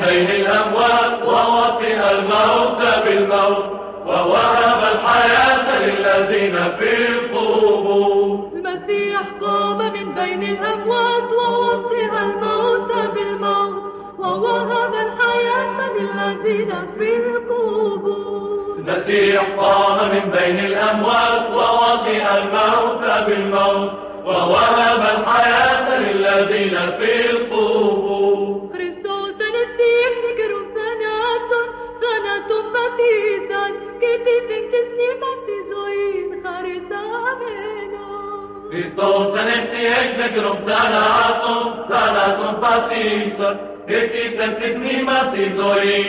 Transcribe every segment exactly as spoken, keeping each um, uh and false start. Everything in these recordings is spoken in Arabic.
بين الأموات ووطئ الموت بالموت ووهب الحياة للذين في القبور. المسيح قام من بين الأموات ووطئ الموت بالموت ووهب الحياة للذين في القبور. المسيح قام من بين الأموات ووطئ الموت بالموت ووهب الحياة للذين في القبور. Χριστός ανεστήθη κρουφθανάτων, θάνατον παθήσαν και πίστην της νήμας της ζωής χαρισάμενον. Χριστός ανέστη εκνεκρον θανάτων, θάνατον παθήσαν και πίστην της νήμας της ζωής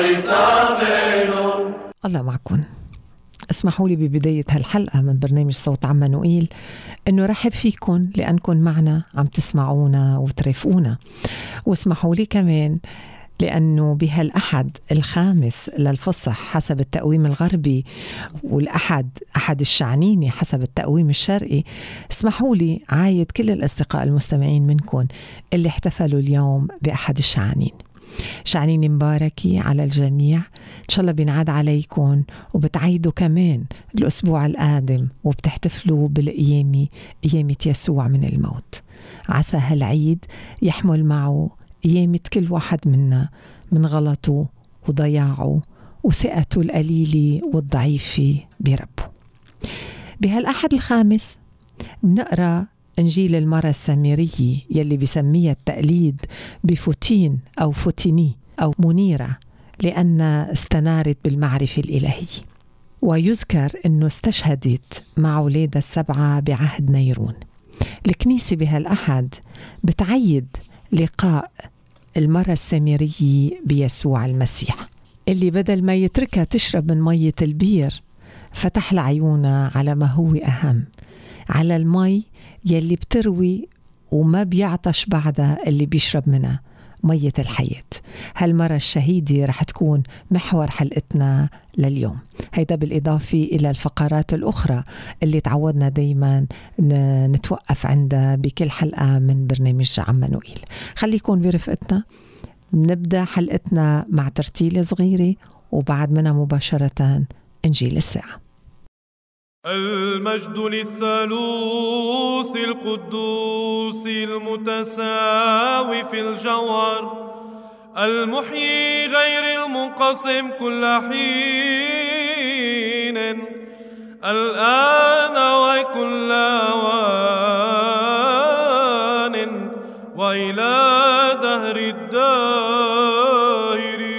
χαρισάμενον. الله معكم. اسمحوا لي ببداية هالحلقة من برنامج صوت عمانوئيل أنه رحب فيكم لأنكم معنا عم تسمعونا وترافقونا، واسمحوا لي كمان لأنه بهالأحد الخامس للفصح حسب التقويم الغربي والأحد أحد الشعنيني حسب التقويم الشرقي، اسمحوا لي عايد كل الأصدقاء المستمعين منكم اللي احتفلوا اليوم بأحد الشعنين. شعنين مباركي على الجميع، إن شاء الله بينعاد عليكم وبتعيدوا كمان الأسبوع القادم وبتحتفلوا بالقيامة، قيامة يسوع من الموت. عسى هالعيد يحمل معه قيامة كل واحد منا من غلطه وضياعه وثقته القليلة والضعيفة بربه. بهالأحد الخامس بنقرأ إنجيل المرأة السامرية يلي بسميها التقليد بفوتين أو فوتيني أو منيرة لأن استنارت بالمعرفة الإلهية، ويذكر أنه استشهدت مع أولادها السبعة بعهد نيرون. الكنيسة بهالأحد بتعيد لقاء المرأة السامرية بيسوع المسيح اللي بدل ما يتركها تشرب من مية البير فتح لعيونها على ما هو أهم، على المي يلي بتروي وما بيعطش بعدها اللي بيشرب منها، مية الحياة. هالمرة الشهيدة رح تكون محور حلقتنا لليوم، هيدا بالإضافة إلى الفقرات الأخرى اللي تعودنا دايما نتوقف عندها بكل حلقة من برنامج عمانوئيل. خليكن برفقتنا، نبدأ حلقتنا مع ترتيلة صغيرة وبعد منها مباشرة إنجيل الساعة. المجد للثالوث القدوس المتساوي في الجوهر المحيي غير المنقسم كل حين الآن وكل آوان وإلى دهر الدائرين.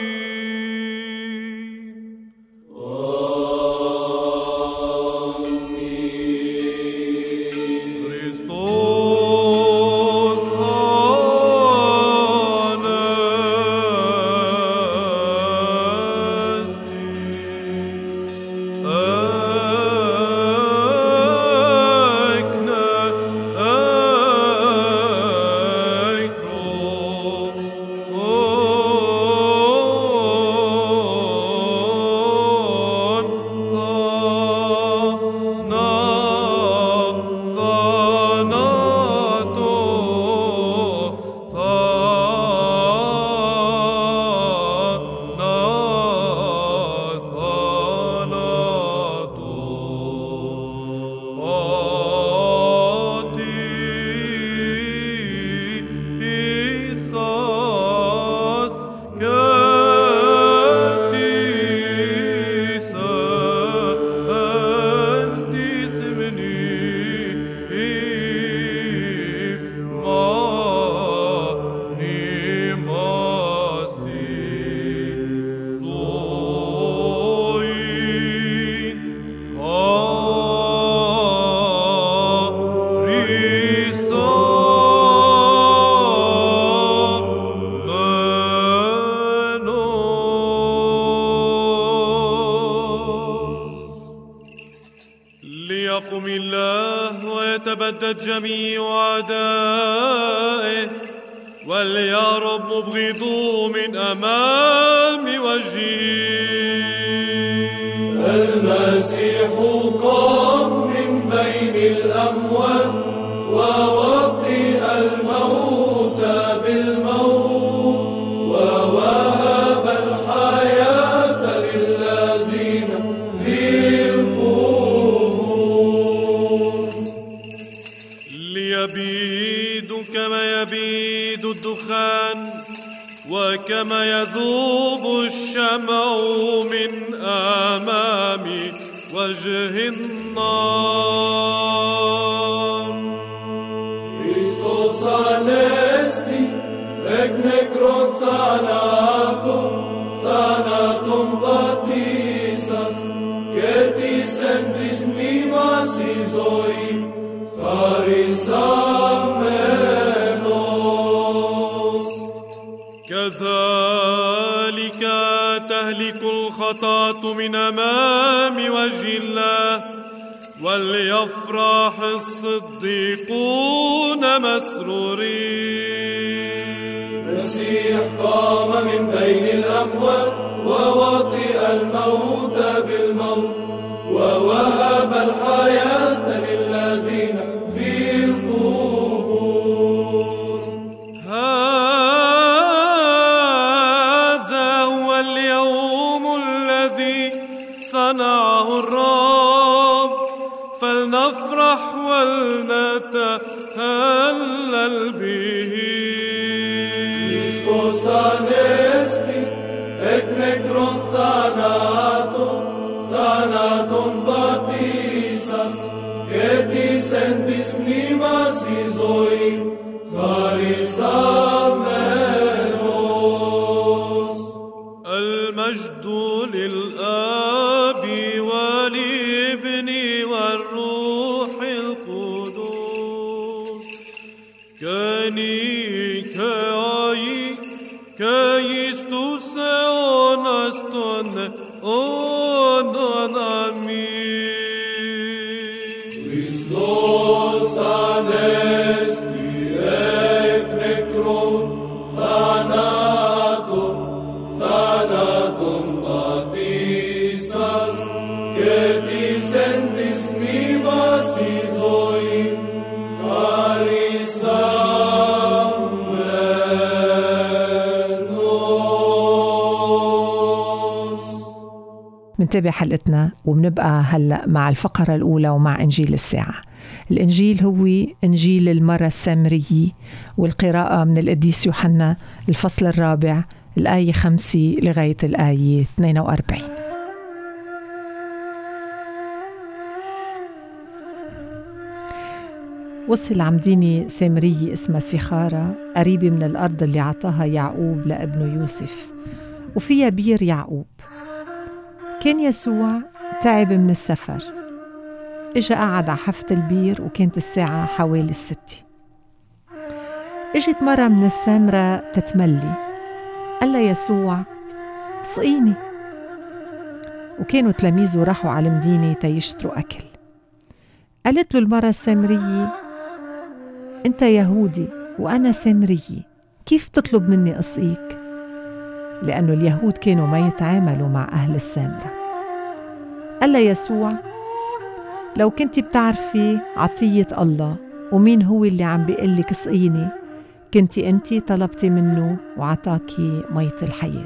ليقم الله ويتبدد جميع أعدائه وليهرب مبغضوه من أمام وجهه. المسيح قام من بين الأموات ووطئ الموت بالموت ووطئ يزيد الدخان وكما يذوب الشمع من أمام وجه النار. Χριστός Ανέστη, εκ νεκρών θανάτων, θανάτων πατήσας, και της εν της μνήμας η ζωή χαρισάμενος. كذلك تهلك الخطاة من أمام وجه الله وليفرح الصديقون مسرورين. المسيح قام من بين الأموات ووطئ الموت بالموت ووهب الحياة للذين في القبور. هذا هو اليوم الذي صنعه الرب فلنفرح ولنتهلل به. Χριστός Ανέστη, εκ νεκρών θανάτων, θανάτων πατήσας, και της εν της μνήμας η ζωή χαρισάμενος. المجد للآب والابن والروح القدوس كني كاي كايستوس اونستون اونامي. Χριστός Ανέστη, εκ νεκρών θανάτων, θανάτων πατήσας, και της εν της μνήμας η ζωή χαρισάμενος. منتابع حلقتنا وبنبقى هلأ مع الفقرة الأولى ومع إنجيل الساعة. الإنجيل هو إنجيل المرأة السامرية، والقراءة من القديس يوحنا الفصل الرابع الآية خمسة لغاية الآية اثنين وأربعين. وصل عمديني سامرية اسمها سيخارة قريبة من الأرض اللي عطاها يعقوب لابنه يوسف، وفيها بير يعقوب. كان يسوع تعب من السفر، إجا قعد على حافة البير وكانت الساعة حوالي الستة. إجت مرة من السامرة تتملي، قال يسوع سقيني. وكانوا تلاميذه راحوا على المدينة تيشتروا أكل. قالت له المرة السامرية: أنت يهودي وأنا سامرية، كيف تطلب مني أسقيك؟ لأنه اليهود كانوا ما يتعاملوا مع أهل السامرة. قال يسوع: لو كنت بتعرفي عطية الله ومين هو اللي عم بيقلك اسقيني، كنت أنت طلبتي منه وعطاكي مية الحياة.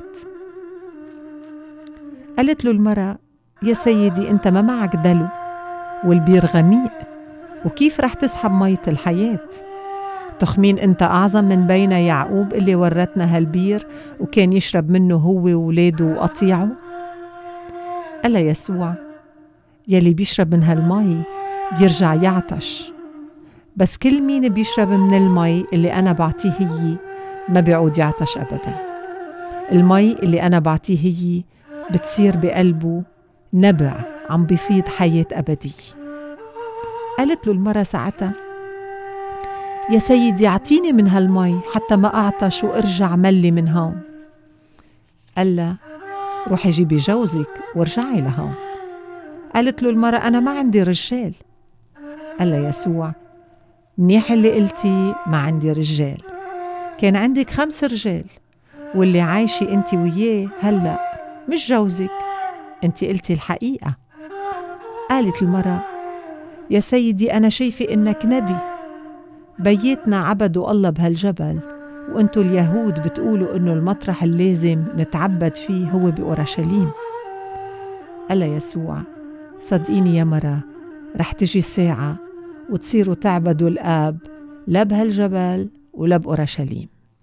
قالت له المرأة: يا سيدي أنت ما معك دلو والبير غميق، وكيف رح تسحب مية الحياة؟ تخمين أنت أعظم من بين يعقوب اللي ورتنا هالبير وكان يشرب منه هو وولاده وقطيعه؟ قال يسوع: يلي بيشرب من هالمي بيرجع يعطش، بس كل مين بيشرب من المي اللي أنا بعطيه هي ما بيعود يعطش أبدا. المي اللي أنا بعطيه هي بتصير بقلبه نبع عم بيفيض حياة أبدية. قالت له المرة ساعتها: يا سيدي أعطيني من هالمي حتى ما أعطش وأرجع ملي من هون. قال له: روحي جيبي جوزك وارجعي لهون. قالت له المرة: أنا ما عندي رجال. قال له يسوع: منيح اللي قلتي ما عندي رجال، كان عندك خمس رجال واللي عايشة انت وياه هلأ مش جوزك، انت قلتي الحقيقة. قالت المرة: يا سيدي أنا شايفة إنك نبي، بيتنا عبدوا الله بهالجبل، وانتوا اليهود بتقولوا إنه المطرح اللازم نتعبد فيه هو بأورشليم. قال يسوع: صدقيني يا مرة، رح تجي ساعة وتصيروا تعبدوا الآب لا بهالجبل ولا بأورشليم.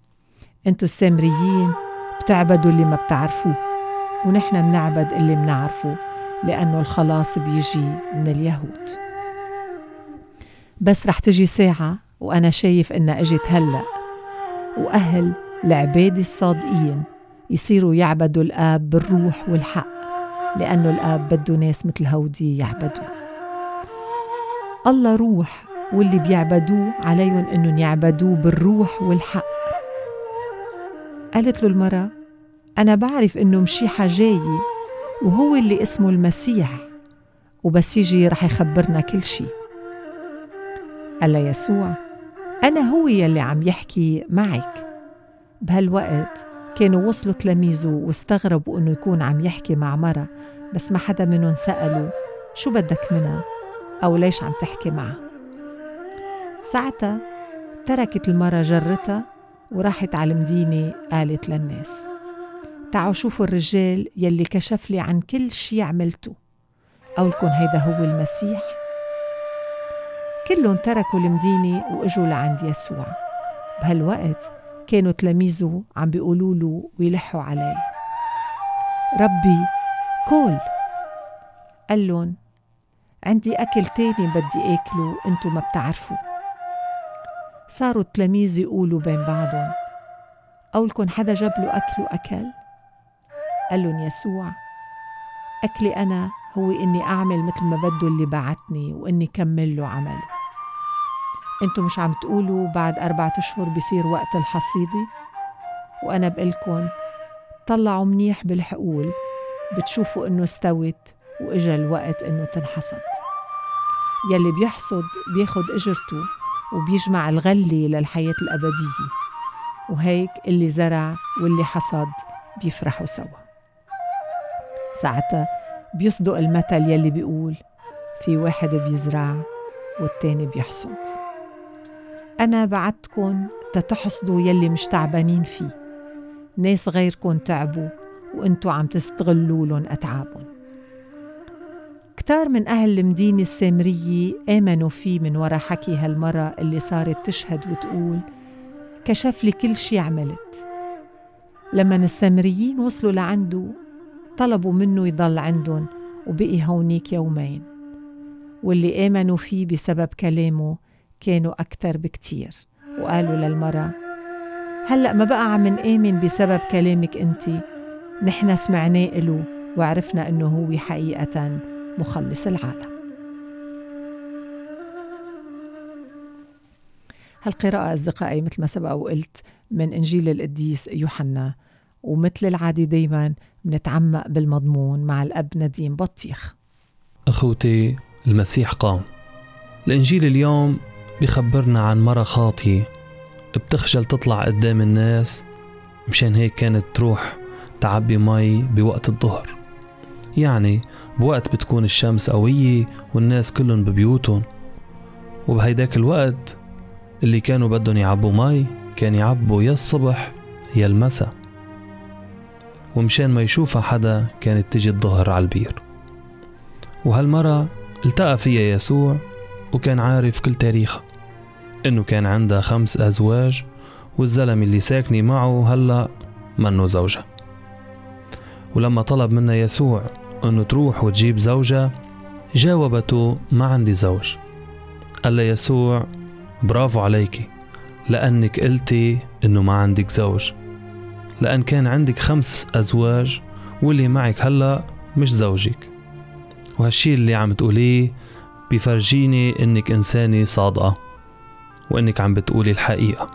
انتوا السامريين بتعبدوا اللي ما بتعرفوه، ونحن بنعبد اللي بنعرفه، لأنه الخلاص بيجي من اليهود. بس رح تجي ساعة وأنا شايف إنها اجت هلأ، وأهل العبادة الصادقين يصيروا يعبدوا الآب بالروح والحق، لأنه الآب بده ناس مثل هودي يعبدوا. الله روح، واللي بيعبدوه عليهم إنهم يعبدوه بالروح والحق. قالت له المرأة: أنا بعرف إنه مشيحة جاي وهو اللي اسمه المسيح، وبس يجي رح يخبرنا كل شي. قال يسوع: أنا هو يلي عم يحكي معك. بهالوقت كانوا وصلوا تلاميذه واستغربوا إنه يكون عم يحكي مع مرة، بس ما حدا منهم سألوا شو بدك منها أو ليش عم تحكي معها. ساعتها تركت المرة جرتها وراحت على المدينة، قالت للناس: تعالوا شوفوا الرجال يلي كشف لي عن كل شي عملته، قولكن هيدا هو المسيح. كلهم تركوا المدينة وإجوا لعند يسوع. بهالوقت كانوا تلاميذه عم بيقولوا له ويلحوا عليه: ربي كول. قال لهم: عندي أكل تاني بدي أكله أنتوا ما بتعرفوا. صاروا التلاميذ يقولوا بين بعضهم: قولكن حدا جاب له أكل وأكل؟ قال لهم يسوع: أكلي أنا هو إني أعمل مثل ما بده اللي بعتني، وإني كمل له عمله. أنتوا مش عم تقولوا بعد أربعة أشهر بيصير وقت الحصيدة؟ وأنا بقلكن طلعوا منيح بالحقول، بتشوفوا إنه استوت وإجا الوقت إنه تنحصد. يلي بيحصد بياخد أجرته وبيجمع الغلة للحياة الأبدية، وهيك اللي زرع واللي حصد بيفرحوا سوا. ساعتها بيصدق المثل يلي بيقول: في واحد بيزرع والتاني بيحصد. أنا بعتكن تتحصدوا يلي مش تعبانين فيه. ناس غيركن تعبوا وانتوا عم تستغلوا لهم أتعابهم. كتار من أهل المدينة السامرية آمنوا فيه من وراء حكي هالمرة اللي صارت تشهد وتقول: كشف لي كل شي عملت. لما السامريين وصلوا لعنده طلبوا منه يضل عندهم وبقي هونيك يومين، واللي آمنوا فيه بسبب كلامه كانوا أكتر بكتير. وقالوا للمرة: هلأ ما بقى عم نآمن بسبب كلامك أنتي، نحن سمعناه له وعرفنا أنه هو حقيقة مخلص العالم. هالقراءة أصدقائي مثل ما سبق وقلت من إنجيل القديس يوحنا، ومثل العادة دايما بنتعمق بالمضمون مع الأب نديم بطيخ. أخوتي، المسيح قام. الإنجيل اليوم بيخبرنا عن مرة خاطية بتخجل تطلع قدام الناس، مشان هيك كانت تروح تعبي مي بوقت الظهر، يعني بوقت بتكون الشمس قوية والناس كلهم ببيوتهم. وبهيداك الوقت اللي كانوا بدهم يعبوا مي كان يعبوا يا الصبح يا المساء، ومشان ما يشوفها حدا كانت تجي الظهر على البير. وهالمرة التقى فيها يسوع وكان عارف كل تاريخها، انه كان عندها خمس ازواج، والزلم اللي ساكني معه هلأ منه زوجها. ولما طلب منها يسوع انه تروح وتجيب زوجها، جاوبته: ما عندي زوج. قال لها يسوع: برافو عليكي، لأنك قلتي انه ما عندك زوج، لأن كان عندك خمس أزواج واللي معك هلأ مش زوجك. وهالشي اللي عم تقوليه بيفرجيني انك انسانة صادقة، وانك عم بتقولي الحقيقة.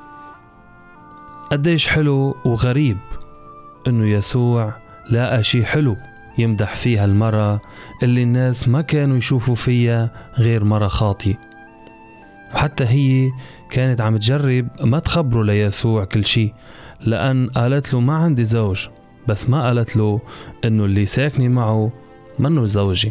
قديش حلو وغريب انه يسوع لاقى شي حلو يمدح فيها المرة اللي الناس ما كانوا يشوفوا فيها غير مرة خاطئة. وحتى هي كانت عم تجرب ما تخبره ليسوع كل شي، لأن قالت له ما عندي زوج، بس ما قالت له انه اللي ساكني معه منه زوجي.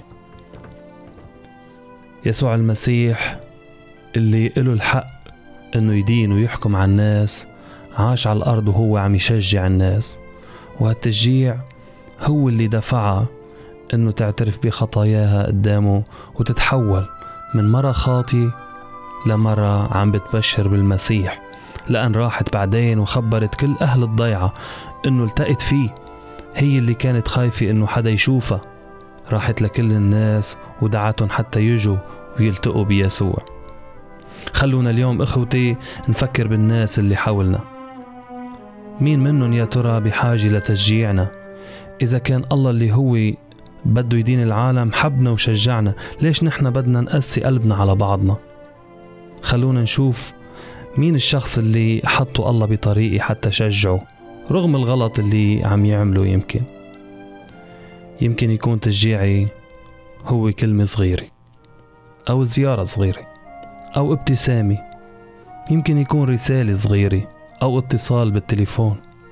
يسوع المسيح اللي له الحق انه يدين ويحكم على الناس عاش على الارض وهو عم يشجع الناس، وهالتشجيع هو اللي دفعها انه تعترف بخطاياها قدامه وتتحول من مرة خاطي لمرة عم بتبشر بالمسيح، لأن راحت بعدين وخبرت كل أهل الضيعة إنه التقت فيه. هي اللي كانت خايفة إنه حدا يشوفها، راحت لكل الناس ودعتهم حتى يجوا ويلتقوا بيسوع. خلونا اليوم إخوتي نفكر بالناس اللي حولنا. مين منهم يا ترى بحاجة لتشجيعنا؟ إذا كان الله اللي هو بده يدين العالم حبنا وشجعنا، ليش نحن بدنا نقسي قلبنا على بعضنا؟ خلونا نشوف مين الشخص اللي حطه الله بطريقي حتى شجعه رغم الغلط اللي عم يعمله. يمكن يمكن يكون تشجيعي هو كلمة صغيرة أو زيارة صغيرة أو ابتسامة، يمكن يكون رسالة صغيرة أو اتصال بالتليفون.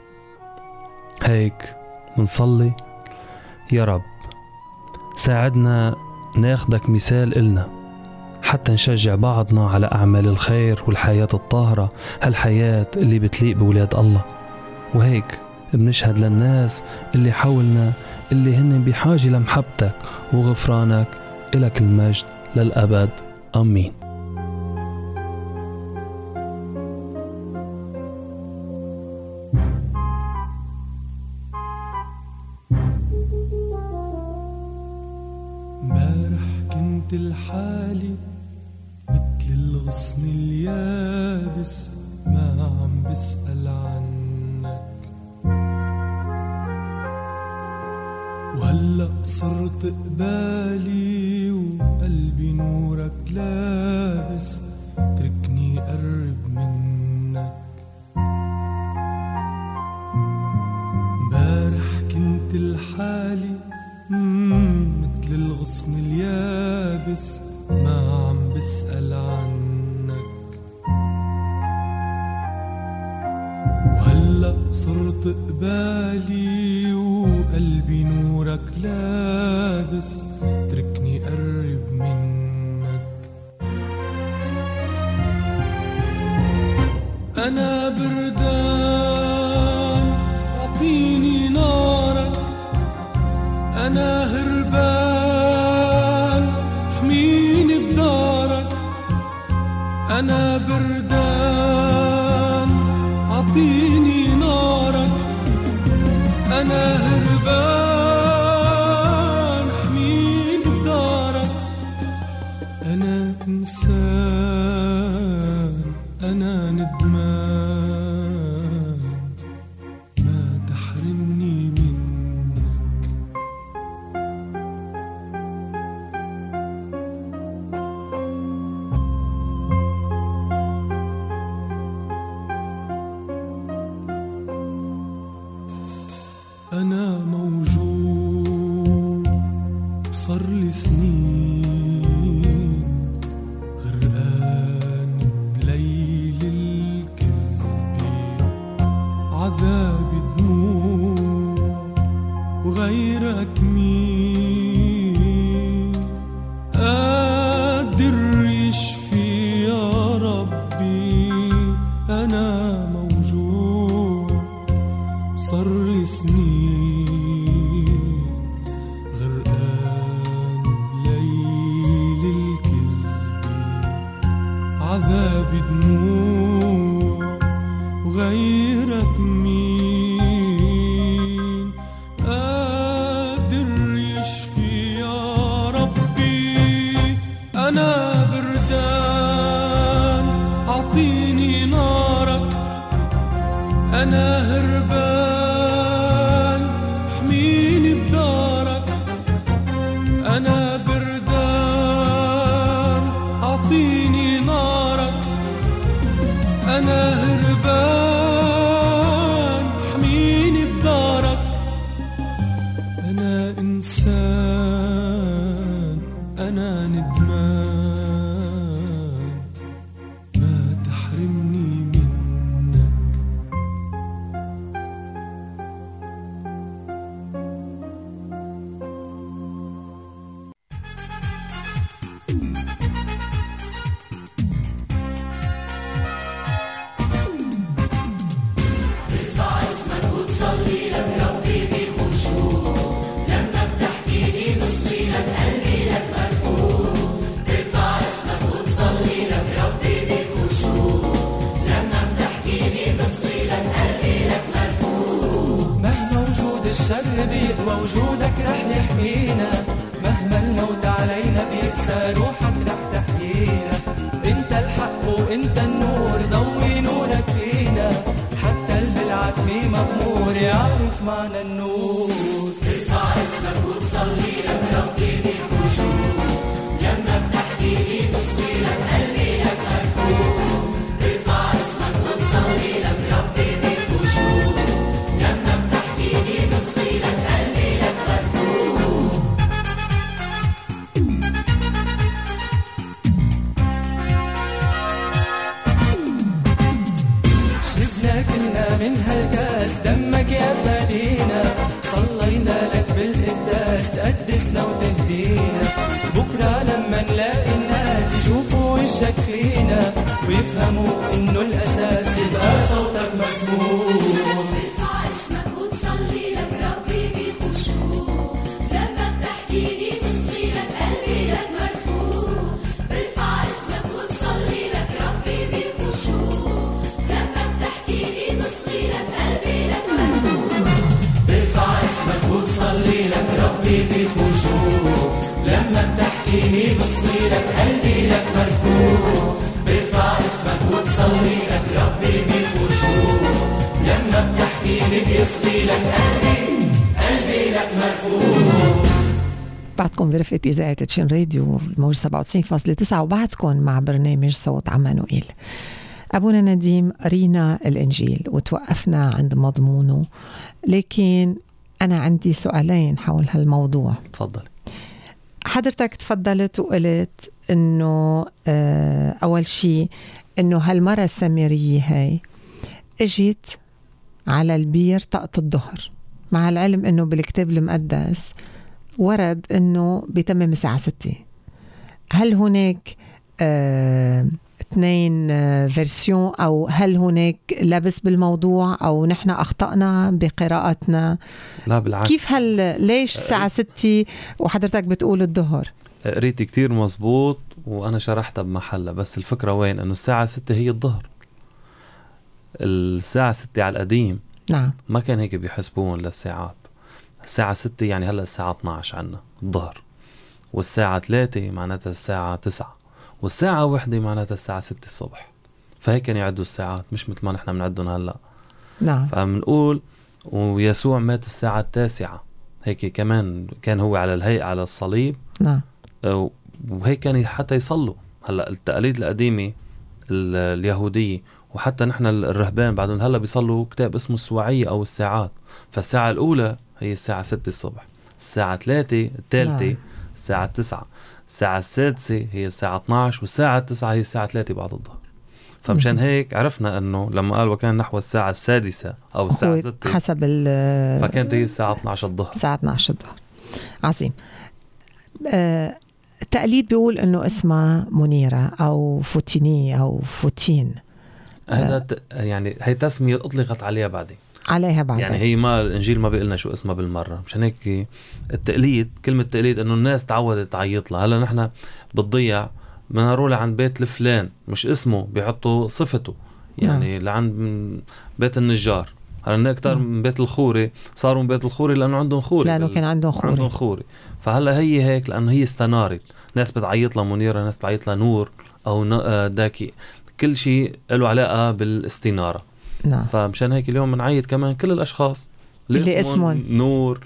هيك منصلي: يا رب ساعدنا ناخدك مثال إلنا حتى نشجع بعضنا على أعمال الخير والحياة الطاهرة، هالحياة اللي بتليق بولاد الله. وهيك بنشهد للناس اللي حولنا اللي هن بحاجة لمحبتك وغفرانك. إلك المجد للأبد، آمين. امبارح كنت لحالي مثل الغصن اليابس ما عم بسأل عنك، وهلأ صرت قبالي وقلبي نورك لابس، تركني قرب منك. امبارح كنت لحالي مثل الغصن اليابس ما عم بسأل عنك، وهلأ صرت قبالي وقلبي نورك لابس، تركني قرب منك. أنا بردان أعطيني نارك، أنا هربان حميني بدارك. أنا بردان أعطيني نارك، أنا هربان حميني بدارك. أنا إنسان أنا ندمان، ما تحرمني منك. أنا موجود صار لي سنين، غرقان بليل الكذب، عذاب دموع وغيرك مين قادر يشفي يا ربي. أنا موجود صار لي سنين، غرقان بليل الكذب، عذاب دموع وغيرك مين قادر يشفي يا ربي. أنا بردان أعطيني نارك، أنا هربان حميني بدارك. أنا بردان أعطيني نارك، أنا هربان حميني بدارك. أنا إنسان أنا ندمان، ما تحرمني منك. نبيد ووجودك رح يحمينا، مهما الموت علينا بيقسى روحك رح تحيينا. انت الحق وانت النور، ضوي نورك فينا، حتى البالعتمي مغمور يعرف معنى النور. ارفع اسمك وتصلي لك ربي بخشوع، لما بتحكي لي بصلي لك قلبي لك مرفوع. ارفع اسمك وتصلي لك ربي بخشوع، لما بتحكي لي بصلي لك قلبي لك مرفوع. شربنا كلنا من هالكاس دمك يا فدينا، صلينا لك بالقداس تقدسنا وتهدينا. بكرة لما نلاقي الناس يشوفوا وجهك فينا، ويفهموا انه الاساس يبقى صوتك مسموع. ارفع اسمك وتصلي لك ربي بخشوع، لما بتحكي لي بصلي لك قلبي لك مرفوع. ارفع اسمك وتصلي لك ربي بخشوع، لما بتحكي لي بصلي لك قلبي لك مرفوع. ارفع اسمك وتصلي لك ربي بخشوع، لما بتحكي لي بصلي لك قلبي لك مرفوع. ارفع اسمك وتصلي لك ربي بخشوع، لما بتحكي لي بيصلي لك قلبي قلبي لك مرفوع. بعدكم برفقة إذاعة تشين راديو الموج سبعة وتسعين فاصلة تسعة، وبعدكم مع برنامج صوت عمانوئيل. أبونا نديم قرينا الإنجيل وتوقفنا عند مضمونه، لكن أنا عندي سؤالين حول هالموضوع. تفضل. حضرتك تفضلت وقلت إنه أول شيء إنه هالمرة السامرية هاي اجت على البير طقت الظهر، مع العلم إنه بالكتاب المقدس ورد إنه بيتمم الساعة ستة. هل هناك آه اثنين آه فيرسيون، أو هل هناك لبس بالموضوع، أو نحن أخطأنا بقراءتنا؟ لا بالعكس. كيف هل ليش الساعة ستة وحضرتك بتقول الظهر؟ قريتي كتير مزبوط وأنا شرحتها بمحلها، بس الفكرة وين؟ إنه الساعة ستة هي الظهر. الساعة ستة على القديم نعم ما كان هيك بيحسبون للساعات. الساعة ستة يعني هلأ الساعة اثنا عشر عنا الظهر، والساعة ثلاثة معناتها الساعة تسعة، والساعة واحدة معناتها الساعة ستة الصبح. فهيك كانوا يعدوا الساعات، مش مثل ما نحن بنعدهم هلأ. نعم. فمنقول ويسوع مات الساعة التاسعة، هيك كمان كان هو على الهيئة على الصليب. نعم. وهيك كان حتى يصلوا. هلأ التقاليد القديمة اليهودية وحتى نحن الرهبان بعدهم هلأ بيصلوا كتاب اسمه السواعية أو الساعات. فالساعة الأولى هي الساعة ستة الصبح، الساعة ثلاثة الثالثة نعم. الساعة تسعة، الساعة السادسة هي الساعة اثنا عشر، والساعة تسعة هي الساعة ثلاثة بعد الظهر. فمشان هيك عرفنا أنه لما قال وكان نحو الساعة السادسة أو الساعة ستة حسب ال فكانت هي الساعة اثنا عشر الظهر. الساعة اثنا عشر الظهر. عظيم. آه التقليد بيقول أنه اسمها منيرة أو فوتينية أو فوتين. هذا آه يعني هي تسمية أطلقت عليها بعدين عليها بعدين. يعني هي ما الإنجيل ما بيقلنا شو اسمها بالمرة. مشان هيك التقليد، كلمة تقليد إنه الناس تعودت تعيط لها. هلا نحن بتضيع بنروح لعند بيت الفلان مش اسمه بيحطوا صفته، يعني نعم. لعند بيت النجار. هلا أكتر من بيت الخوري صاروا من بيت الخوري لأنه عندهم خوري، لأنه كان عندهم خوري. عندهم خوري. فهلا هي هيك لأنه هي استنارت. ناس بتعيط لها منيرة، ناس بتعيط لها نور أو داكي، كل شيء له علاقة بالاستنارة. نعم. فمشان هيك اليوم بنعيد كمان كل الأشخاص اللي اسمهم نور،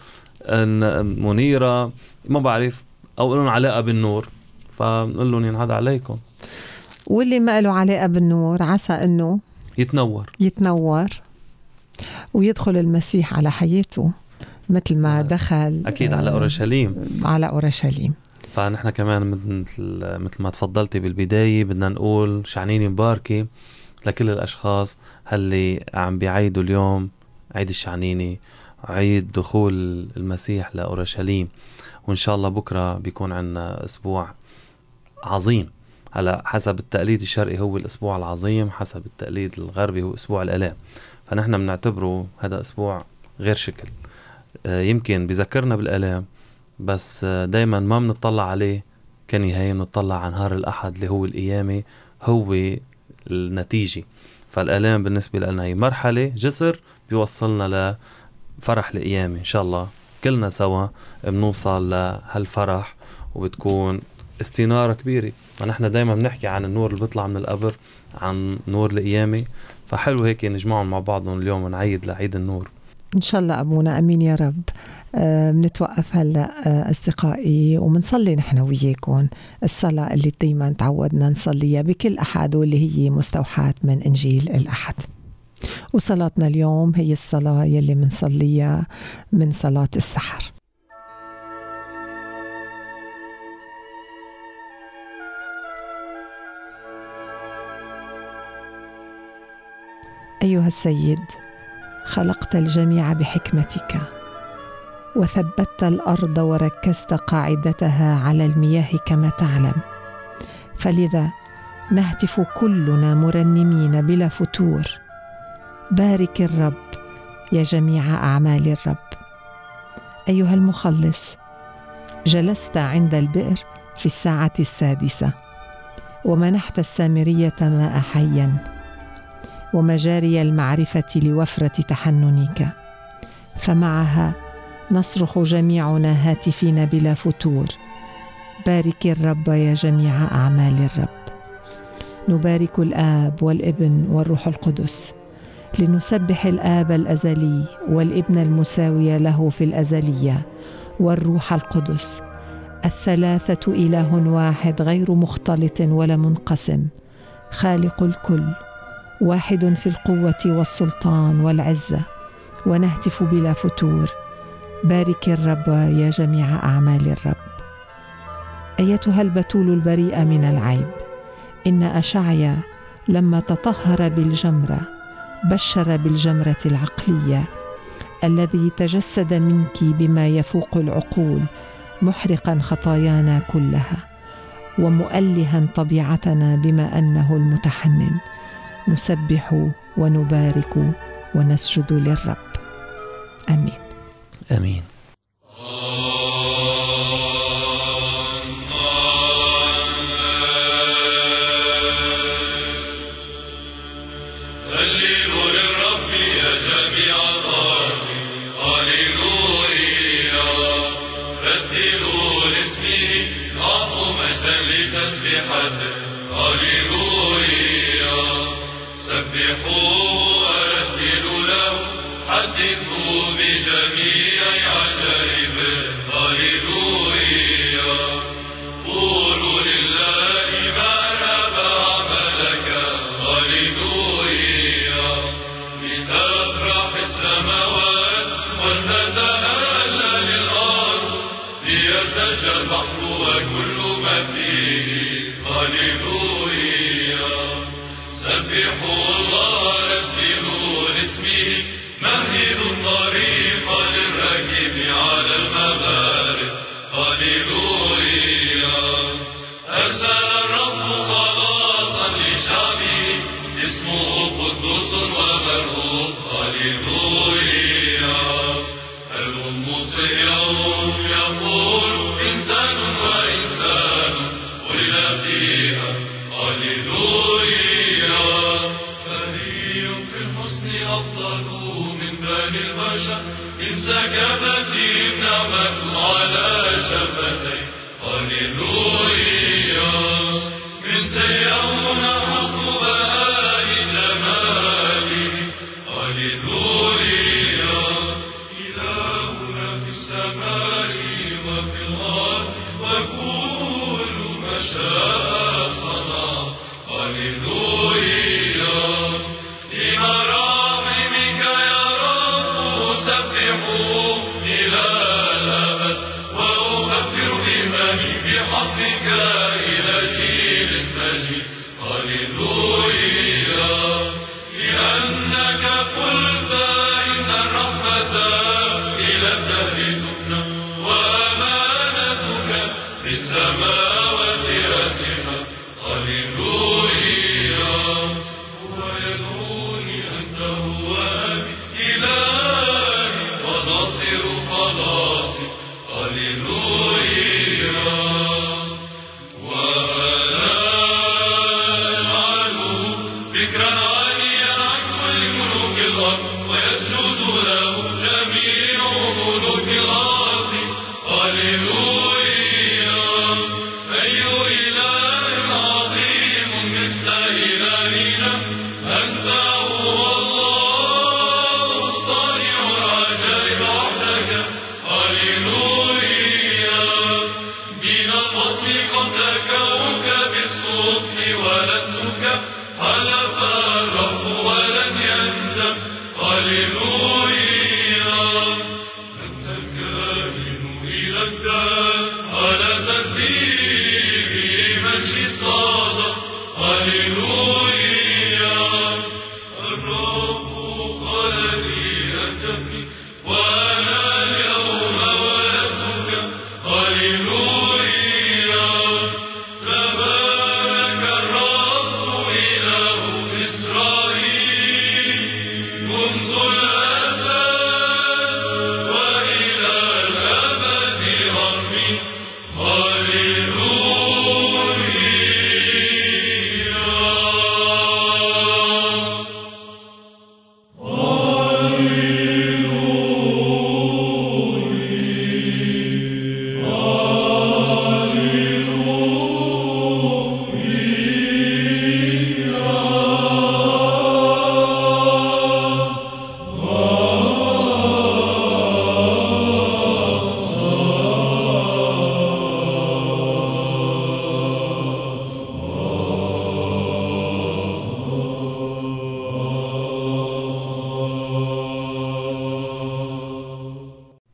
منيرة، ما بعرف، أو لهم علاقة بالنور، فنقول لهم ينهض عليكم. واللي ما له علاقة بالنور عسى أنه يتنور يتنور ويدخل المسيح على حياته مثل ما دخل أكيد على أورشليم على أورشليم. فنحن كمان مثل مثل ما تفضلتي بالبداية بدنا نقول شعنين مباركة لكل الأشخاص اللي عم بيعيدوا اليوم عيد الشعنينة، عيد دخول المسيح لأورشليم. وإن شاء الله بكرة بيكون عنا أسبوع عظيم. هلا حسب التقليد الشرقي هو الأسبوع العظيم، حسب التقليد الغربي هو أسبوع الآلام. فنحن بنعتبره هذا أسبوع غير شكل، يمكن بذكرنا بالآلام بس دايما ما بنطلع عليه كنهاية، بنطلع عن نهار الأحد اللي هو القيامة، هو النتيجة. فالآلام بالنسبة لنا هي مرحلة جسر بيوصلنا لفرح القيامة إن شاء الله كلنا سوا بنوصل لهالفرح، وبتكون استنارة كبيرة. ونحن دايما بنحكي عن النور اللي بيطلع من القبر، عن نور القيامة، فحلو هيك نجمعهم مع بعضهم اليوم ونعيد لعيد النور إن شاء الله. أبونا أمين يا رب. آه بنتوقف هلأ آه أصدقائي، ومنصلي نحن وياكم الصلاة اللي دايما تعودنا نصليها بكل أحد، واللي هي مستوحاة من إنجيل الأحد. وصلاتنا اليوم هي الصلاة يلي منصليها من صلاة السحر. أيها السيد، خلقت الجميع بحكمتك، وثبتت الأرض وركزت قاعدتها على المياه كما تعلم، فلذا نهتف كلنا مرنمين بلا فتور: بارك الرب يا جميع أعمال الرب. أيها المخلص، جلست عند البئر في الساعة السادسة، ومنحت السامرية ماء حيا، ومجاري المعرفة لوفرة تحننك، فمعها نصرخ جميعنا هاتفين بلا فتور: بارك الرب يا جميع أعمال الرب. نبارك الآب والابن والروح القدس، لنسبح الآب الأزلي والابن المساوي له في الأزلية والروح القدس، الثلاثة إله واحد غير مختلط ولا منقسم، خالق الكل، واحد في القوة والسلطان والعزة، ونهتف بلا فتور: بارك الرب يا جميع أعمال الرب. أيتها البتول البريئة من العيب، إن أشعيا لما تطهر بالجمرة بشر بالجمرة العقلية، الذي تجسد منك بما يفوق العقول، محرقا خطايانا كلها، ومؤلها طبيعتنا بما أنه المتحنن. نسبح ونبارك ونسجد للرب. آمين. آمين. بحقك إلى جيل المجيد. هللويا.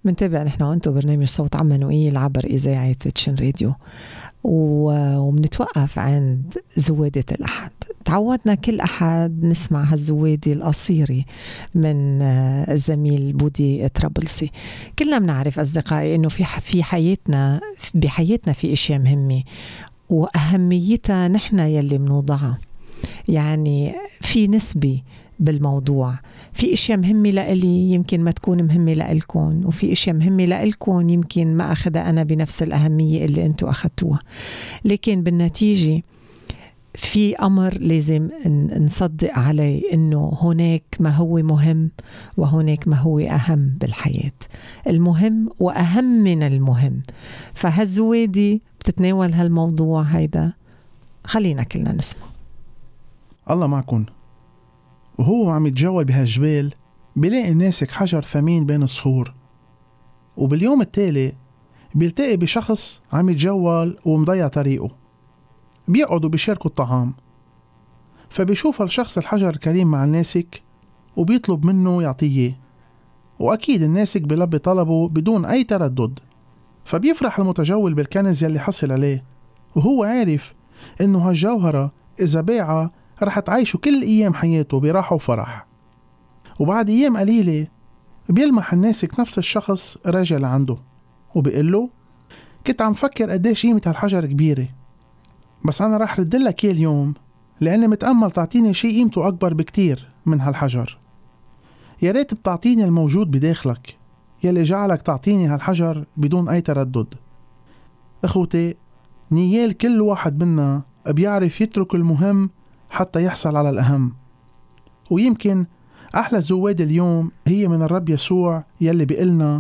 منتابع نحن وانتو برنامج صوت عمانوئيل عبر إذاعة تشن راديو، ومنتوقف عند زوادة الأحد. تعودنا كل أحد نسمع هالزوادة القصيرة من الزميل بودي طرابلسي. كلنا بنعرف أصدقائي إنه في في حياتنا بحياتنا في أشياء مهمة وأهميتها نحن يلي منوضعها، يعني في نسبة بالموضوع. في اشياء مهمة لإلي يمكن ما تكون مهمة لإلكم، وفي اشياء مهمة لإلكم يمكن ما أخذها أنا بنفس الأهمية اللي أنتوا أخذتوها. لكن بالنتيجة في أمر لازم نصدق عليه، إنه هناك ما هو مهم وهناك ما هو أهم بالحياة. المهم وأهم من المهم. فهالزوادي بتتناول هالموضوع هيدا، خلينا كلنا نسمع. الله معكن. وهو عم يتجول بهالجبال بيلاقي ناسك حجر ثمين بين الصخور، وباليوم التالي بيلتقي بشخص عم يتجول ومضيع طريقه. بيقعدوا بيشاركوا الطعام، فبيشوف الشخص الحجر الكريم مع الناسك وبيطلب منه يعطيه، وأكيد الناسك بيلبي طلبه بدون أي تردد. فبيفرح المتجول بالكنز يلي حصل عليه، وهو عارف إنه هالجوهرة إذا باعها رح تعيشه كل أيام حياته براحة وفرح. وبعد أيام قليلة بيلمح الناسك نفس الشخص راجع لعنده وبيقول له: كنت عم فكر قديش قيمة هالحجر كبيرة، بس أنا رح ردلك إياه اليوم لأني متأمل تعطيني شيء قيمته أكبر بكتير من هالحجر. يا ريت بتعطيني الموجود بداخلك يلي جعلك تعطيني هالحجر بدون أي تردد. أخوتي، نيال كل واحد منا بيعرف يترك المهم حتى يحصل على الأهم. ويمكن أحلى زواد اليوم هي من الرب يسوع يلي بيقلنا: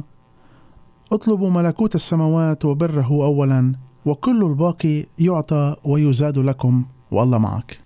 اطلبوا ملكوت السماوات وبره أولا، وكل الباقي يعطى ويزاد لكم، والله معك.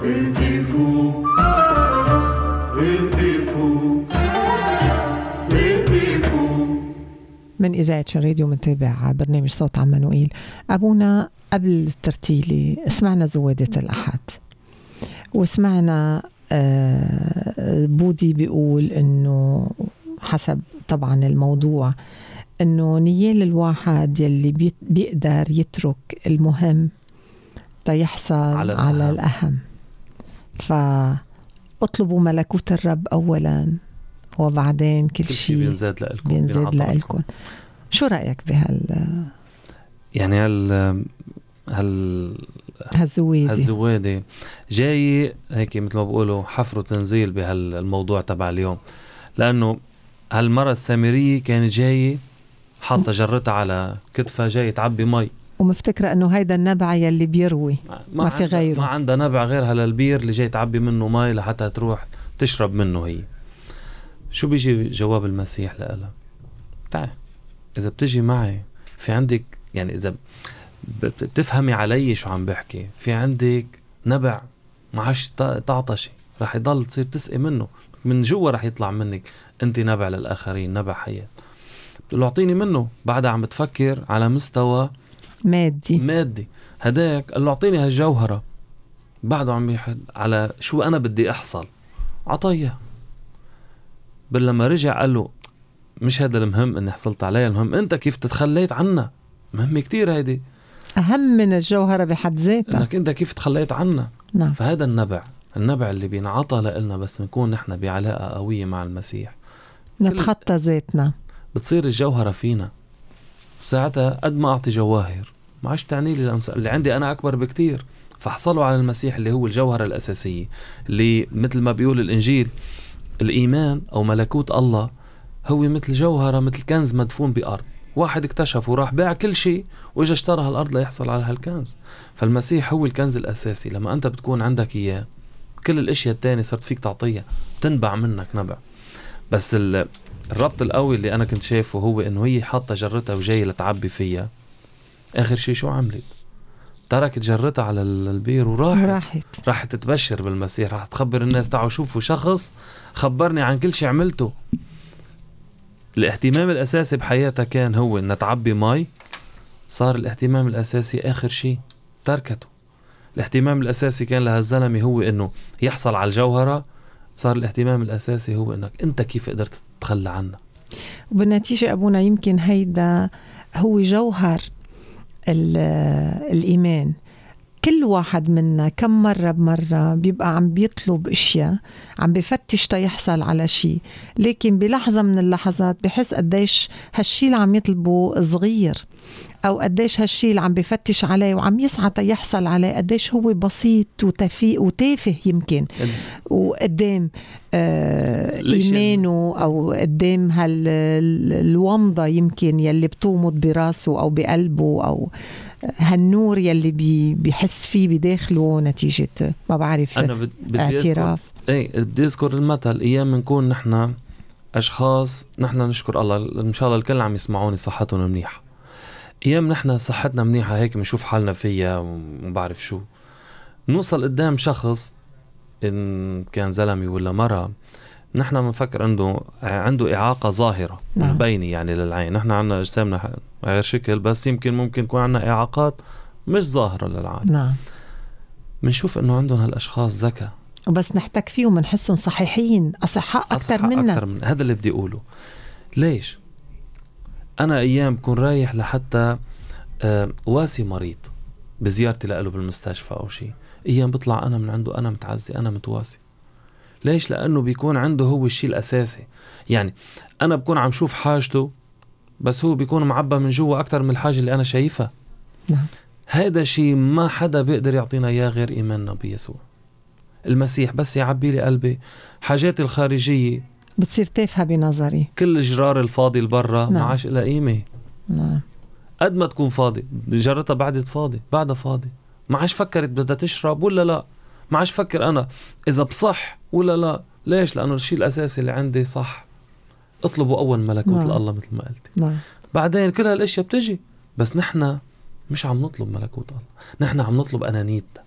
اهتفوا اهتفوا اهتفوا. من إذاعة الراديو منتابع برنامج صوت عمانوئيل. أبونا قبل الترتيلة سمعنا زوادة الأحد، وسمعنا بودي بيقول إنه حسب طبعا الموضوع إنه نيال الواحد يلي بيقدر يترك المهم تيحصل على, على الأهم. فاطلبوا ملكوت الرب أولا وبعدين كل, كل شيء بينزاد لألكم بينزاد لألكم. شو رأيك بهال يعني هال هال هالزوادة هالزوادة جاي هيك مثل ما بقولوا حفر وتنزيل بهالموضوع تبع اليوم، لأنه هالمرة السامرية كانت جاية حاطة جرتها على كتفها جاي تعبي مي، ومفتكرة أنه هيدا النبع يلي بيروي ما, ما في غيره، ما عندها نبع غير هالبير اللي جاي تعبي منه مي لحتى تروح تشرب منه. هي شو بيجي جواب المسيح لها؟ تعال إذا بتجي معي في عندك، يعني إذا بتفهمي علي شو عم بحكي، في عندك نبع ما عادش تعطشي، رح يضل تصير تسقي منه من جوا، رح يطلع منك انت نبع للآخرين، نبع حياة. بتقول اعطيني منه، بعدها عم بتفكر على مستوى مادي مادي هداك قال له اعطيني هالجوهرة، بعده عم يحد على شو أنا بدي أحصل، عطيه. بل لما رجع قال له مش هذا المهم اني حصلت عليها، المهم انت كيف تتخليت عنا، مهم كتير، هيدي أهم من الجوهرة بحد ذاتها، انك انت كيف تخليت عنا. نعم. فهذا النبع النبع اللي بينعطى لنا بس نكون نحن بعلاقة قوية مع المسيح، نتخطى ذاتنا، بتصير الجوهرة فينا. ساعتها قد ما أعطي جواهر ما عادش تعني لي اللي عندي أنا أكبر بكتير. فحصلوا على المسيح اللي هو الجوهرة الأساسية، اللي مثل ما بيقول الإنجيل الإيمان أو ملكوت الله هو مثل جوهرة، مثل كنز مدفون بأرض، واحد اكتشف وراح باع كل شيء وإجا اشترى هالأرض ليحصل على هالكنز. فالمسيح هو الكنز الأساسي، لما أنت بتكون عندك إياه كل الأشياء التانية صرت فيك تعطيها، تنبع منك نبع. بس الربط القوي اللي أنا كنت شايفه هو إنه هي حاطة جرتها وجاية لتعبي فيها. آخر شيء شو عملت؟ تركت جرتها على البير وراحت راحت راحت تتبشر بالمسيح، راح تخبر الناس تعالوا شوفوا شخص خبرني عن كل شيء عملته. الاهتمام الأساسي بحياتها كان هو إن تعبي ماي، صار الاهتمام الأساسي آخر شيء تركته. الاهتمام الأساسي كان لهالزلمة هو إنه يحصل على الجوهرة، صار الاهتمام الأساسي هو إنك أنت كيف قدرت تتخلى عنها. وبالنتيجة أبونا يمكن هيدا هو جوهر الإيمان. كل واحد منا كم مرة بمرة بيبقى عم بيطلب اشياء، عم بيفتش تيحصل على شيء، لكن بلحظة من اللحظات بحس قديش هالشي اللي عم يطلبه صغير، أو قديش هالشي اللي عم بيفتش عليه وعم يسعى تيحصل عليه قديش هو بسيط وتفيق وتافه يمكن، وقدام آه إيمانه أو قدام هالومضة يمكن يلي بتومض براسه أو بقلبه، أو هالنور يلي بي بيحس فيه بداخله نتيجة ما بعرف أنا بدي اعتراف. ايه بدي أذكر المثل، أيام منكون نحن أشخاص نحن نشكر الله إن شاء الله الكل عم يسمعوني صحتهم منيحة، أيام نحن صحتنا منيحة هيك بنشوف حالنا فيها ومبعرف شو، نوصل قدام شخص إن كان زلمي ولا مرة نحن منفكر عنده عنده إعاقة ظاهرة مبينة يعني للعين، نحن عنا أجسامنا غير شكل بس يمكن ممكن يكون عنا إعاقات مش ظاهرة للعين. نعم. منشوف إنه عندهم هالأشخاص ذكاء، وبس نحتك فيهم منحسهم صحيحين أصحاء أكتر منا. أكتر من هذا اللي بدي أقوله. ليش؟ أنا أيام بكون رايح لحتى آه واسي مريض بزيارتي لقله بالمستشفى أو شيء، أيام بطلع أنا من عنده أنا متعزي أنا متواسي. ليش؟ لأنه بيكون عنده هو الشيء الأساسي. يعني أنا بكون عم شوف حاجته بس هو بيكون معبى من جوا أكتر من الحاجة اللي أنا شايفها. نعم. هذا شيء ما حدا بيقدر يعطينا إياه غير إيماننا بيسوع المسيح. بس يعبي لي قلبي حاجاتي الخارجية بتصير تافهة بنظري، كل جرار الفاضي البرة نعم. ما عاش إلا قيمة. نعم. قد ما تكون فاضي جرتها بعدت فاضي بعدها فاضي، ما عاش فكرت بدها تشرب ولا لا، ما عاش فكر أنا إذا بصح ولا لا. ليش؟ لأنه الشيء الأساسي اللي عندي صح. اطلبوا أول ملكوت نعم. الله مثل ما قلت. نعم. بعدين كل هالأشياء بتجي، بس نحن مش عم نطلب ملكوت الله، نحن عم نطلب أنانيتنا،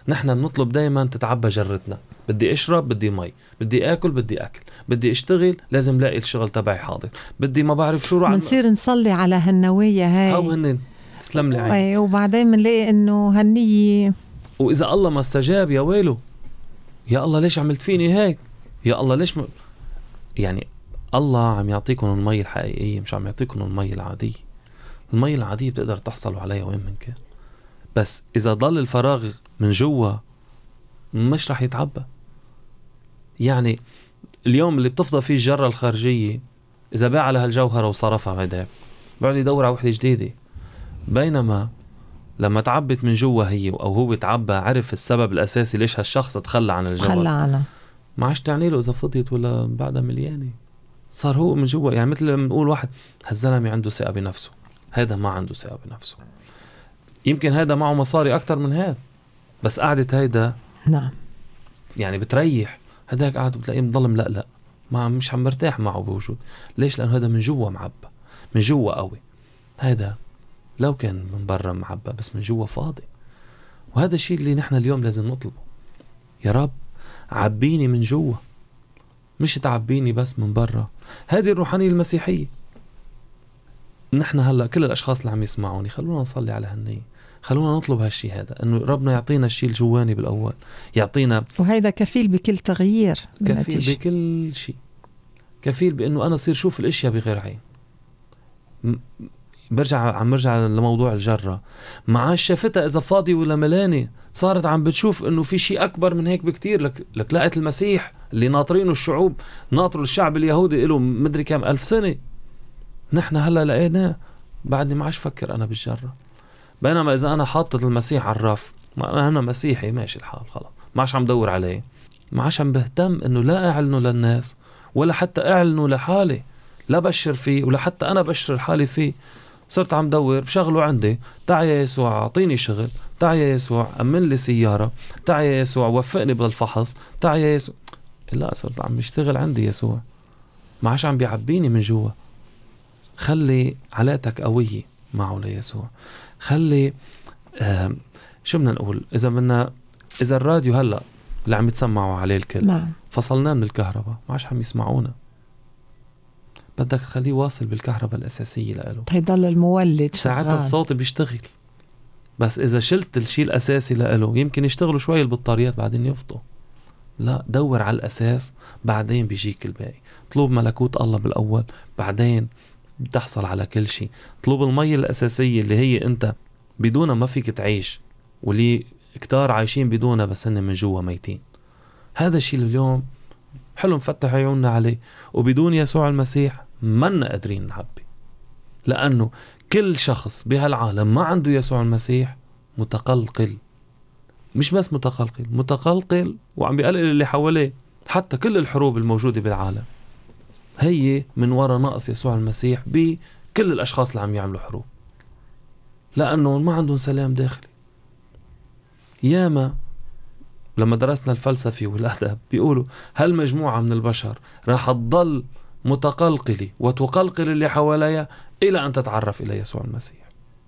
نحن بنطلب دايما تتعبى جرتنا، بدي اشرب بدي مي، بدي اكل بدي اكل، بدي اشتغل لازم لاقي الشغل تبعي حاضر، بدي ما بعرف شو. بنصير نصلي على هالنوية هاي هاو هنن تسلم لي عيني، وبعدين بنلاقي انه هالنية، واذا الله ما استجاب يا ويله، يا الله ليش عملت فيني هيك، يا الله ليش م... يعني الله عم يعطيكم المي الحقيقية، مش عم يعطيكم المي العادية. المي العادية بتقدر تحصلوا عليها وين من كان، بس إذا ضل الفراغ من جوا مش رح يتعبى. يعني اليوم اللي بتفضى فيه الجرة الخارجية إذا باع لها الجوهرة وصرفها هيدا بعد يدور على وحدة جديدة، بينما لما تعبت من جوا هي أو هو تعبى عرف السبب الأساسي ليش هالشخص تخلى عن الجوهر، خلى عنها، ما عادش تعني له إذا فضيت ولا بعدها مليانة، صار هو من جوا. يعني مثل لما نقول واحد هالزلمة عنده ثقة بنفسه، هذا ما عنده ثقة بنفسه. يمكن هذا معه مصاري أكتر من هذا، بس قعدة هيدا نعم يعني بتريح، هذاك قاعد بتلاقيه مضل ملقلق، ما مش عم مرتاح معه بوجود. ليش؟ لأنه هذا من جوا معبى، من جوا قوي. هذا لو كان من برا معبى بس من جوا فاضي. وهذا الشيء اللي نحن اليوم لازم نطلبه، يا رب عبيني من جوا، مش تعبيني بس من برا. هذه الروحانية المسيحية. نحن هلأ كل الأشخاص اللي عم يسمعوني خلونا نصلي على هالنية، خلونا نطلب هالشي هذا، انه ربنا يعطينا الشيء الجواني بالاول، يعطينا، وهيدا كفيل بكل تغيير، كفيل بكل شيء، كفيل بانه انا صير شوف الاشياء بغير عين. برجع عم برجع لموضوع الجرة، ما عاد شافتها اذا فاضي ولا ملاني، صارت عم بتشوف انه في شيء اكبر من هيك بكتير. لك لك لقيت المسيح اللي ناطرينه الشعوب، ناطروا الشعب اليهودي له مدري كم الف سنة، نحن هلا لقيناه، بعدني ما عادش فكر انا بالجرة. بينما إذا أنا حاطت المسيح على الرف، ما أنا مسيحي ماشي الحال خلاص، ما عادش عم دور عليه، ما عادش عم بهتم إنه لا أعلنه للناس ولا حتى أعلنه لحالي، لا بشر فيه ولا حتى أنا بشر حالي فيه. صرت عم دور بشغله عندي، تعال يا يسوع أعطيني شغل، تعال يا يسوع أمن لي سيارة، تعال يا يسوع وفقني بالفحص، تعال يا يسوع. لا، صرت عم يشتغل عندي يسوع، ما عادش عم بيعبيني من جوا. خلي علاقتك قوية معه ليسوع. خلي آه شو بدنا نقول، إذا بدنا إذا الراديو هلأ اللي عم يتسمعوا عليه الكل نعم. فصلناه من الكهرباء، ما عادش عم يسمعونا، بدك تخليه واصل بالكهرباء الأساسية لإله، هيضل المولد ساعتها الصوت بيشتغل. بس إذا شلت الشيء الأساسي لإله يمكن يشتغلوا شوي البطاريات بعدين يفضوا. لا، دور على الأساس بعدين بيجيك الباقي. طلب ملكوت الله بالأول بعدين بتحصل على كل شيء. طلب المية الأساسية اللي هي أنت بدونها ما فيك تعيش، واللي كتار عايشين بدونها بس هن من جوا ميتين. هذا الشيء اليوم حلو نفتح عيوننا عليه، وبدون يسوع المسيح منا قادرين نعبي، لأنه كل شخص بهالعالم ما عنده يسوع المسيح متقلقل. مش بس متقلقل، متقلقل وعم بيقلل اللي حواليه. حتى كل الحروب الموجودة بالعالم هي من وراء نقص يسوع المسيح بكل الأشخاص اللي عم يعملوا حروب، لأنه ما عندهم سلام داخلي. ياما لما درسنا الفلسفة والأدب بيقولوا هل مجموعة من البشر راح تضل متقلقلة وتقلقل اللي حواليها إلى أن تتعرف إلى يسوع المسيح.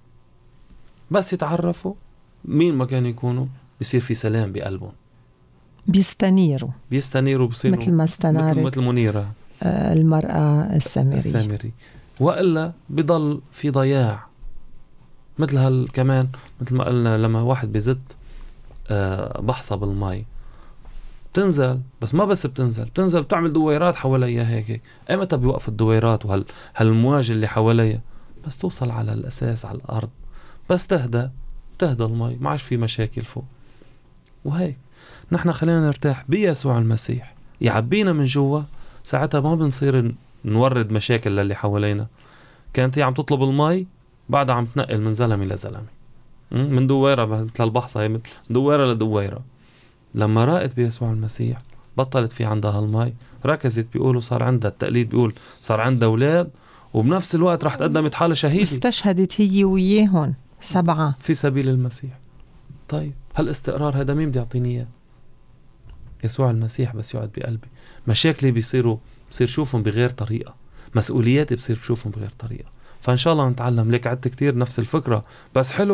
بس يتعرفوا مين ما كانوا يكونوا بيصير في سلام بقلبهم، بيستنيروا بيستنيروا بيصيروا مثل ما استنارت مثل, مثل منيرة المرأة السامرية السامري. وإلا بيضل في ضياع. مثل هال كمان مثل ما قلنا لما واحد بيزت آه بحصة بالماء بتنزل، بس ما بس بتنزل بتنزل بتعمل دويرات حواليها هيك. ايمتى بيوقف الدويرات وهال هالمواج اللي حواليها؟ بس توصل على الأساس على الأرض، بس تهدى تهدى الماء، ما عادش في مشاكل فوق. وهيك نحن خلينا نرتاح بيسوع المسيح يعبينا من جوا، ساعتها ما بنصير نورد مشاكل للي حوالينا. كانت هي عم تطلب الماء بعدها عم تنقل من زلمة لزلمة، من دويرة مثل البحصة، من دويرة لدويرة. لما رأت بيسوع المسيح بطلت في عندها الماء، ركزت بيقولوا صار عندها التقليد، بيقول صار عندها أولاد، وبنفس الوقت راح تقدمت حالة شهيدة، واستشهدت هي وياهن سبعة في سبيل المسيح. طيب هالاستقرار هذا مين بدي يعطيني اياه؟ يسوع المسيح. بس يقعد بقلبي مشاكلي بيصيروا بصير شوفهم بغير طريقة، مسؤولياتي بصير بشوفهم بغير طريقة. فإن شاء الله نتعلم. ليك عدت كتير نفس الفكرة، بس حلو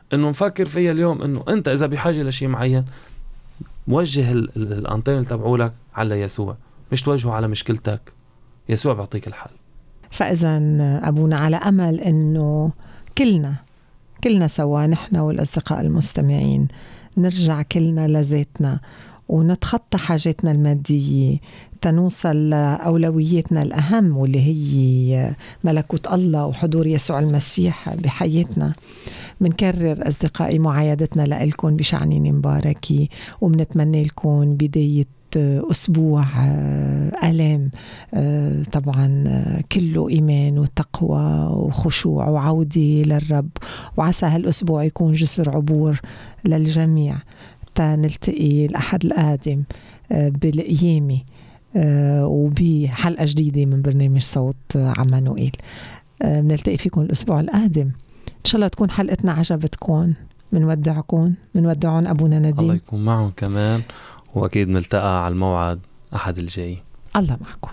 إنه نفكر فيها اليوم إنه أنت إذا بحاجة لشيء معين موجه الأنطين تبعولك على يسوع، مش توجهه على مشكلتك. يسوع بيعطيك الحل. فإذا أبونا على أمل إنه كلنا كلنا سوا نحن والأصدقاء المستمعين نرجع كلنا لذاتنا ونتخطى حاجاتنا المادية تنوصل لأولوياتنا الأهم واللي هي ملكوت الله وحضور يسوع المسيح بحياتنا. منكرر أصدقائي معايدتنا لإلكم بشعنين مباركي، ومنتمنى لكم بداية أسبوع ألام طبعا كله إيمان وتقوى وخشوع وعودة للرب، وعسى هالأسبوع يكون جسر عبور للجميع تنلتقي الأحد القادم بالقيامة وبحلقة جديدة من برنامج صوت عمانوئيل. بنلتقي فيكم الأسبوع القادم إن شاء الله تكون حلقتنا عجبتكم. منودعكم منودعون أبونا نديم، الله يكون معهم كمان، وأكيد نلتقى على الموعد أحد الجاي. الله معكم.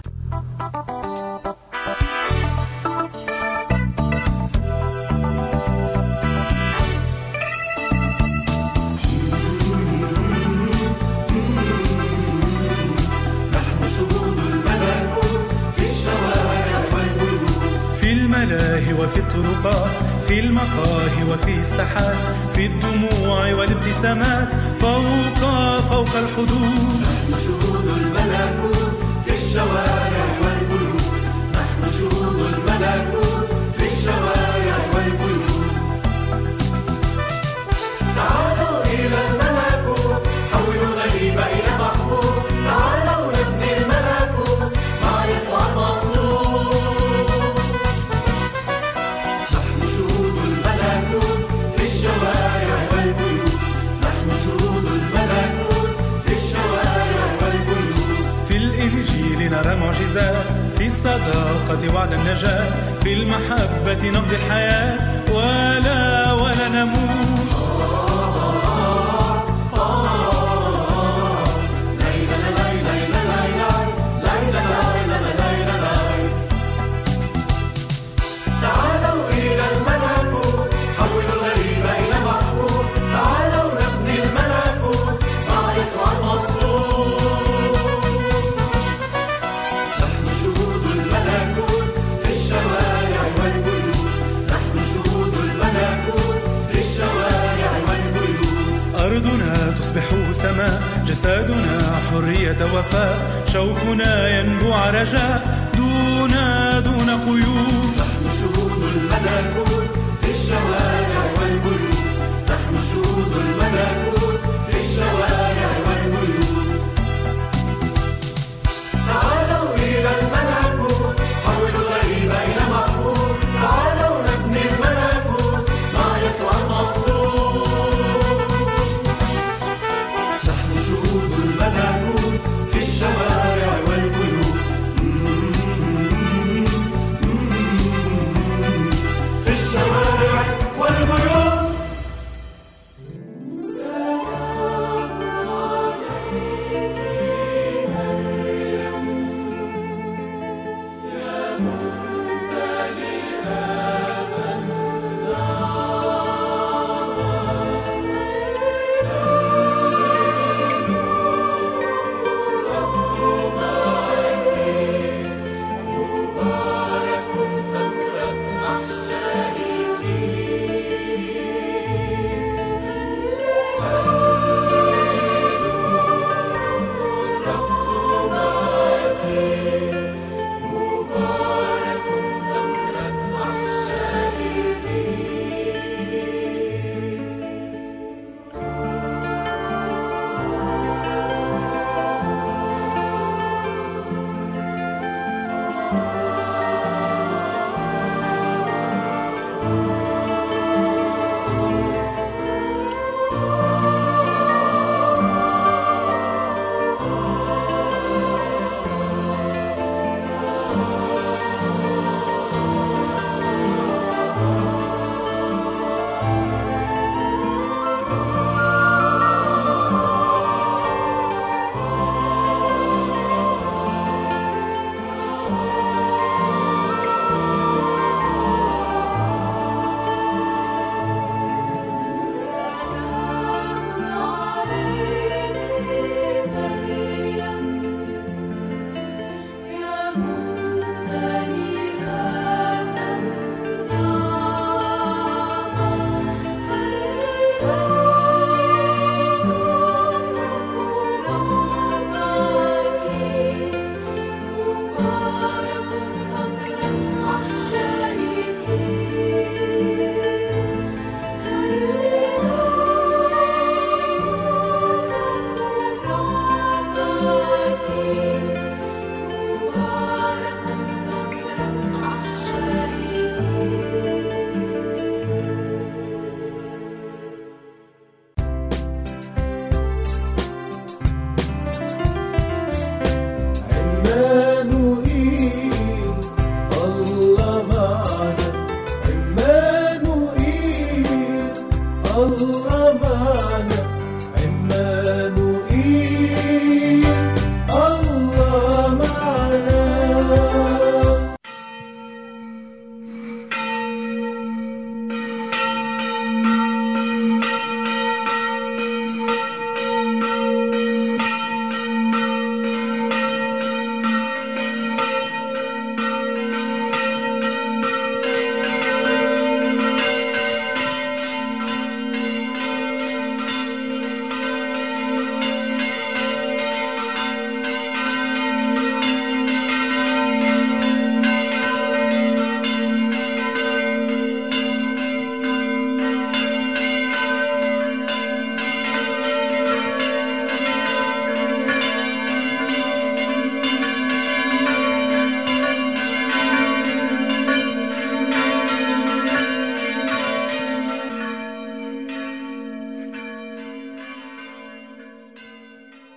نحن شهود الملكوت في الشوارع والبيوت، في الملاهي وفي الطرقات، في المقاهي وفي الساحات، في الدموع والابتسامات، فوق فوق الحدود. نحن شهود الملكوت في الشوارع والبيوت، نحن شهود الملكوت في الشوارع والبيوت. تعالوا إلى الملكوت، حولوا الغريب إلى محبوب، تعالوا نبني الملكوت مع يسوع المصلوب. نحن شهود الملكوت في الشوارع والبيوت، نحن شهود الملكوت في الشوارع والبيوت. في الإنجيل نرى المعجزات، في الصداقة وعد النجاة، في المحبة نقضي الحياة ولا ولا نموت. أرضنا تصبح سماء، جسدنا حرية وفاء، شوقنا ينبوع رجاء دون دون قيود. نحن شهود الملكوت في الشوارع والبيوت، نحن شهود الملكوت